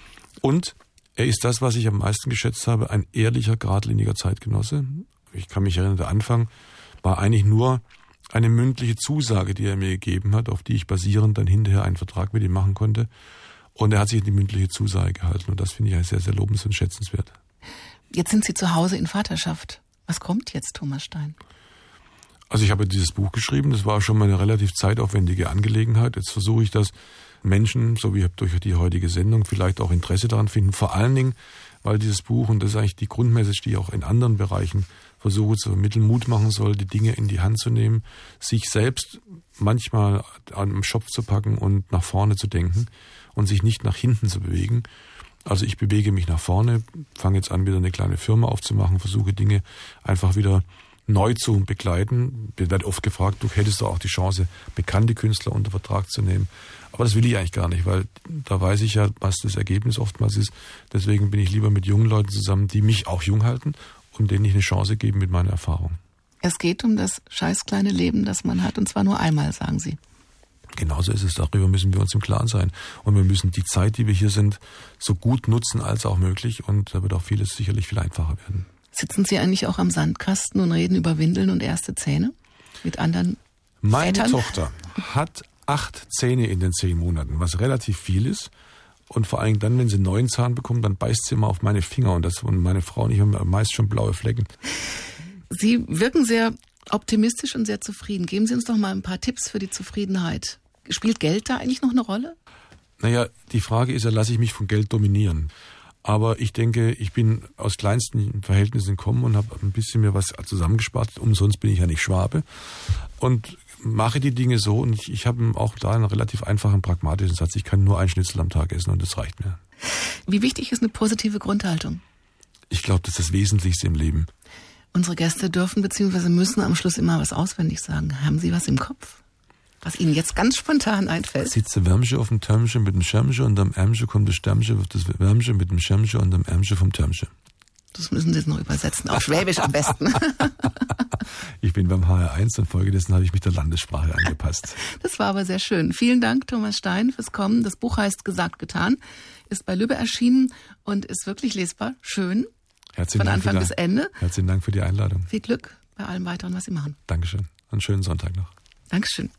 Und er ist das, was ich am meisten geschätzt habe, ein ehrlicher, geradliniger Zeitgenosse. Ich kann mich erinnern, der Anfang war eigentlich nur eine mündliche Zusage, die er mir gegeben hat, auf die ich basierend dann hinterher einen Vertrag mit ihm machen konnte. Und er hat sich an die mündliche Zusage gehalten. Und das finde ich sehr, sehr lobens- und schätzenswert. Jetzt sind Sie zu Hause in Vaterschaft. Was kommt jetzt, Thomas Stein? Also ich habe dieses Buch geschrieben. Das war schon mal eine relativ zeitaufwendige Angelegenheit. Jetzt versuche ich, dass Menschen, so wie durch die heutige Sendung, vielleicht auch Interesse daran finden. Vor allen Dingen, weil dieses Buch, und das ist eigentlich die Grundmessage, die ich auch in anderen Bereichen versuche zu vermitteln, Mut machen soll, die Dinge in die Hand zu nehmen, sich selbst manchmal am Schopf zu packen und nach vorne zu denken und sich nicht nach hinten zu bewegen. Also ich bewege mich nach vorne, fange jetzt an, wieder eine kleine Firma aufzumachen, versuche Dinge einfach wieder neu zu begleiten. Mir wird oft gefragt, du hättest doch auch die Chance, bekannte Künstler unter Vertrag zu nehmen. Aber das will ich eigentlich gar nicht, weil da weiß ich ja, was das Ergebnis oftmals ist. Deswegen bin ich lieber mit jungen Leuten zusammen, die mich auch jung halten und denen ich eine Chance gebe mit meiner Erfahrung. Es geht um das scheiß kleine Leben, das man hat, und zwar nur einmal, sagen Sie. Genauso ist es. Darüber müssen wir uns im Klaren sein. Und wir müssen die Zeit, die wir hier sind, so gut nutzen als auch möglich. Und da wird auch vieles sicherlich viel einfacher werden. Sitzen Sie eigentlich auch am Sandkasten und reden über Windeln und erste Zähne mit anderen Meine Vätern? Tochter hat 8 Zähne in den 10 Monaten, was relativ viel ist. Und vor allem dann, wenn sie einen neuen Zahn bekommt, dann beißt sie immer auf meine Finger. Und meine Frau und ich haben meist schon blaue Flecken. Sie wirken sehr optimistisch und sehr zufrieden. Geben Sie uns doch mal ein paar Tipps für die Zufriedenheit. Spielt Geld da eigentlich noch eine Rolle? Naja, die Frage ist ja, lasse ich mich von Geld dominieren? Aber ich denke, ich bin aus kleinsten Verhältnissen gekommen und habe ein bisschen mir was zusammengespart. Umsonst bin ich ja nicht Schwabe. Und mache die Dinge so. Und ich habe auch da einen relativ einfachen, pragmatischen Satz. Ich kann nur ein Schnitzel am Tag essen und das reicht mir. Wie wichtig ist eine positive Grundhaltung? Ich glaube, das ist das Wesentlichste im Leben. Unsere Gäste dürfen bzw. müssen am Schluss immer was auswendig sagen. Haben Sie was im Kopf, was Ihnen jetzt ganz spontan einfällt? Sitze Wärmchen auf dem Türmchen mit dem Schirmchen und am Ärmchen kommt das Stärmchen auf das Wärmchen mit dem Schirmchen und am Ärmchen vom Türmchen. Das müssen Sie jetzt noch übersetzen, auf Schwäbisch am besten. Ich bin beim HR1 und folgedessen habe ich mich der Landessprache angepasst. Das war aber sehr schön. Vielen Dank, Thomas Stein, fürs Kommen. Das Buch heißt Gesagt, getan, ist bei Lübbe erschienen und ist wirklich lesbar, schön, von Anfang bis Ende. Herzlichen Dank für die Einladung. Viel Glück bei allem Weiteren, was Sie machen. Dankeschön. Einen schönen Sonntag noch. Dankeschön.